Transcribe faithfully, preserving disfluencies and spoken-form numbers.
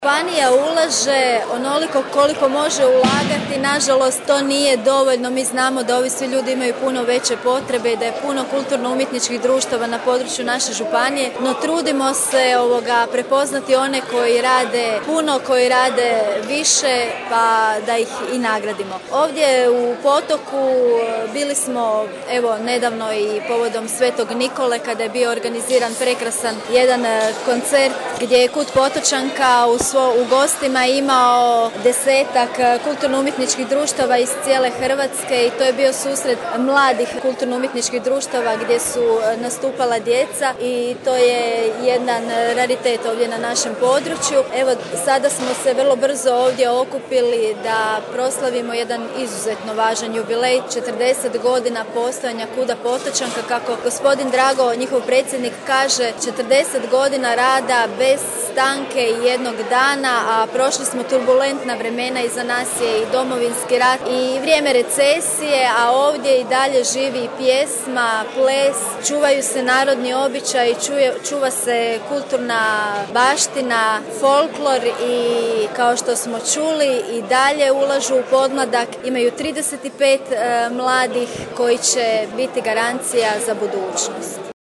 Županija ulaže onoliko koliko može ulagati, nažalost to nije dovoljno. Mi znamo da ovi svi ljudi imaju puno veće potrebe i da je puno kulturno-umjetničkih društava na području naše županije, no trudimo se ovoga prepoznati one koji rade puno, koji rade više, pa da ih i nagradimo. Ovdje u Potoku bili smo evo nedavno i povodom Svetog Nikole kada je bio organiziran prekrasan jedan koncert gdje je Kut Potočanka u u gostima imao desetak kulturno-umjetničkih društava iz cijele Hrvatske i to je bio susret mladih kulturno-umjetničkih društava gdje su nastupala djeca i to je jedan raritet ovdje na našem području. Evo, sada smo se vrlo brzo ovdje okupili da proslavimo jedan izuzetno važan jubilej, četrdeset godina postojanja Kuta Potočanka, kako gospodin Drago, njihov predsjednik, kaže, četrdeset godina rada bez stanke i jednog dana, a prošli smo turbulentna vremena, iza nas je i Domovinski rat i vrijeme recesije, a ovdje i dalje živi pjesma, ples, čuvaju se narodni običaji, čuva se kulturna baština, folklor i kao što smo čuli i dalje ulažu u podmladak, imaju trideset pet mladih koji će biti garancija za budućnost.